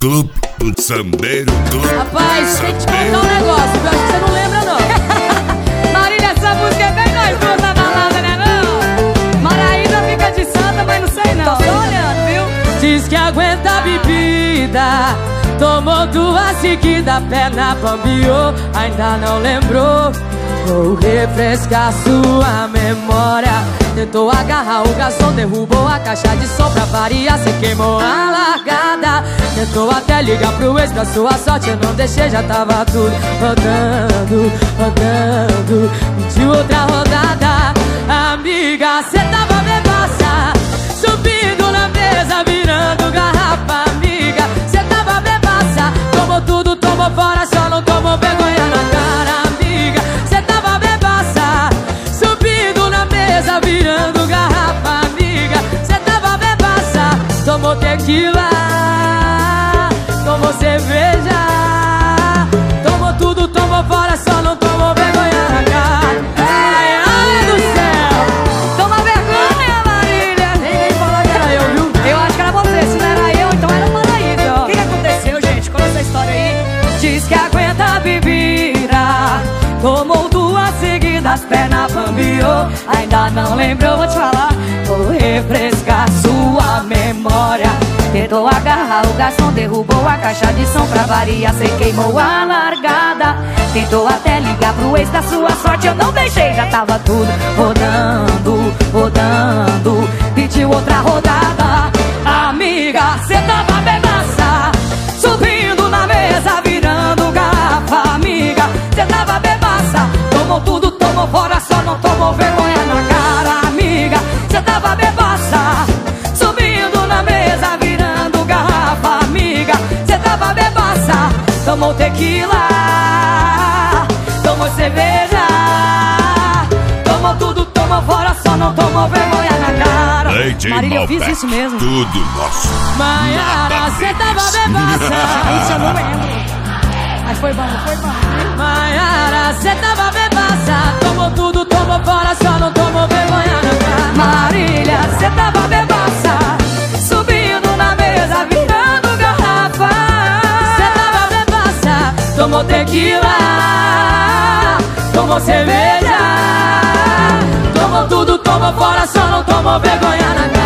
Clube do Sambeiro, Clube Rapaz, do tem que te Sambeiro. contar um negócio, eu acho que você não lembra não. Marília, essa música é bem nós duas na balada, né não? Maraína fica de santa, mas não sei não. Tô só olhando, viu? Diz que aguenta a bebida, tomou duas seguidas, perna bambiou, ainda não lembrou. Vou refrescar sua memória. Tentou agarrar o garçom, derrubou a caixa de som pra variar, cê queimou a largada. Tentou até ligar pro ex, pra sua sorte eu não deixei, já tava tudo rodando, rodando. Pediu outra rodada. Amiga, cê tava bebaça, subindo na mesa, virando garrafa. Amiga, cê tava bebaça, tomou tudo, tomou fora, só não tomou vergonha na cara. Amiga, cê tava bebaça, subindo na mesa, virando garrafa. Amiga, cê tava bebaça, tomou tequila, tomou cerveja, tomou tudo, tomou fora, só não tomou vergonha na cara. Ai, ai do céu, toma vergonha, Marília. Ninguém falou que era eu, viu? Eu acho que era você, se não era eu, então era o Maraísa. O que aconteceu, gente? Conta essa história aí. Diz que aguenta a bebida, tomou duas seguidas, perna bambiou, ainda não lembrou, vou te falar. Vou refrescar sua memória. Tentou agarrar o garçom, derrubou a caixa de som pra variar, cê queimou a largada. Tentou até ligar pro ex, da sua sorte eu não deixei, já tava tudo rodando, rodando. Pediu outra rodada. Amiga, cê tava bebaça, subindo na mesa, virando garrafa. Amiga, cê tava bebaça, tomou tudo, tomou fora, só não tomou vergonha na cara. Amiga, cê tava bebaça, subindo na mesa, virando garrafa. Amiga, cê tava bebaça, tomou tequila, tomou cerveja, tomou tudo, tomou fora, só não tomou vergonha na cara. Marília, eu fiz isso mesmo. Tudo nosso. Maiara, cê tava bebaça. Isso eu não lembro. Mas foi bom, foi bom. Maiara, cê tava bebaça, tomou tudo, tomou fora, só não tomou vergonha na cara. Marília, cê tava bebaça, subindo na mesa, virando garrafa. Cê tava bebaça, tomou tequila, tomou cerveja, tomou tudo, tomou fora, só não tomou vergonha na cara.